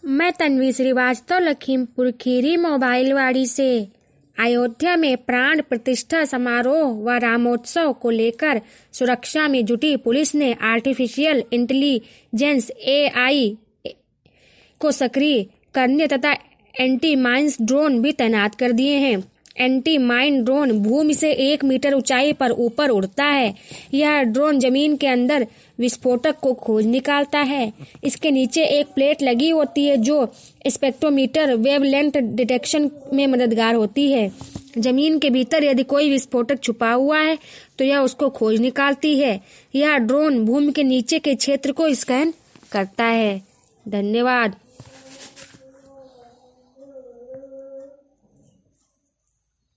मैं तन्वी श्रीवास्तव, लखीमपुर खीरी मोबाइलवाड़ी से। अयोध्या में प्राण प्रतिष्ठा समारोह व रामोत्सव को लेकर सुरक्षा में जुटी पुलिस ने आर्टिफिशियल इंटेलिजेंस AI को सक्रिय करने तथा एंटी माइंस ड्रोन भी तैनात कर दिए हैं। एंटी माइन ड्रोन भूमि से 1 मीटर ऊंचाई पर ऊपर उड़ता है। यह ड्रोन जमीन के अंदर विस्फोटक को खोज निकालता है। इसके नीचे एक प्लेट लगी होती है जो स्पेक्ट्रोमीटर वेवलेंथ डिटेक्शन में मददगार होती है। जमीन के भीतर यदि कोई विस्फोटक छुपा हुआ है तो यह उसको खोज निकालती है। यह ड्रोन भूमि के नीचे के क्षेत्र को स्कैन करता है। धन्यवाद।